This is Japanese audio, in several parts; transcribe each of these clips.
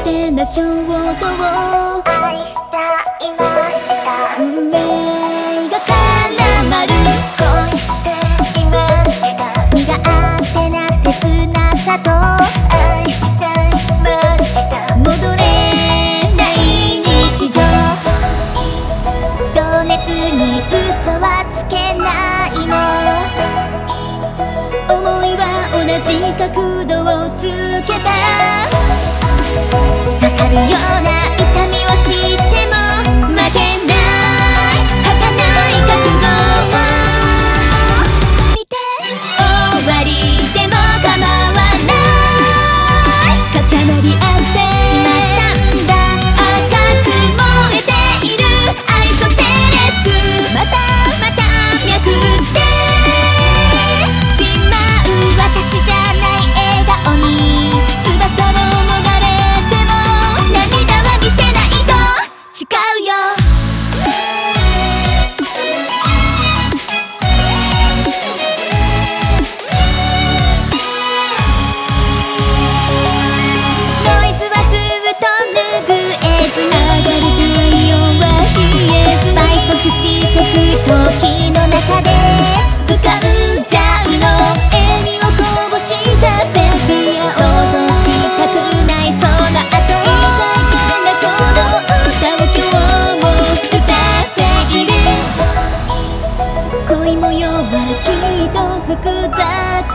手な衝動を愛しちゃいました。 運命が絡まる恋していました。 身があってな切なさと愛しちゃいました。 戻れない日常情熱に嘘はつけないの思いは同じ角度をつけた刺さるような痛みを知っても負けない儚い覚悟を見て終わりでも構わない重なり合ってしまったんだ赤く燃えている愛とセレスまた脈ってしまう私じゃない笑顔に翼をもがれても涙は見せないと誓うよノイズはずっと拭えず上がる太陽は冷えず倍速してく時の中で浮かんじゃうの笑みをこぼしたセピア想像したくないその後意外なこの歌を今日も歌っている恋模様はきっと複雑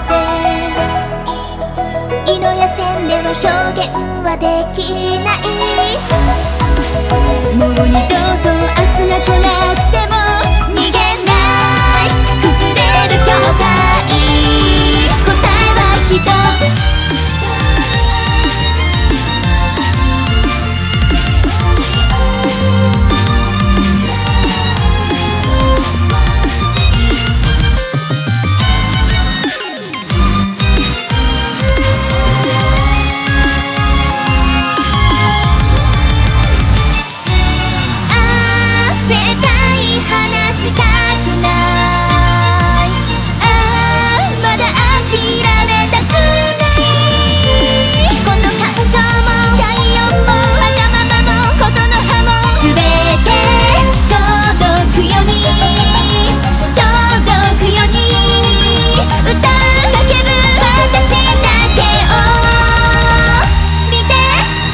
で色や線では表現はできないもう二度と明日が来なくても逃げない崩れる境界答えはきっと話したくないまだ諦めたくないこの感情も体温もわがままもことの葉も全て届くように届くように歌う叫ぶ私だけを見て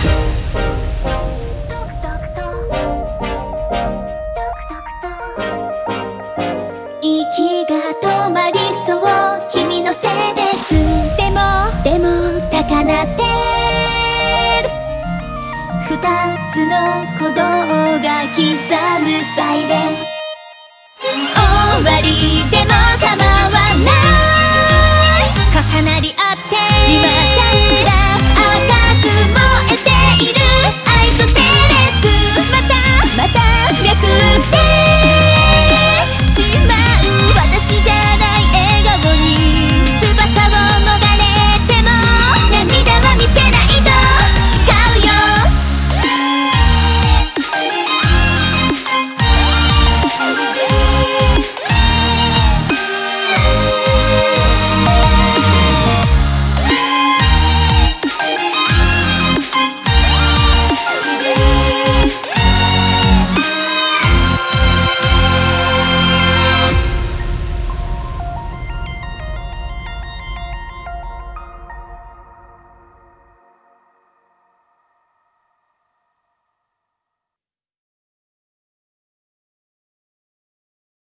息が止まりそう君のせいですでも高鳴ってる二つの鼓動が刻むサイレン終わりで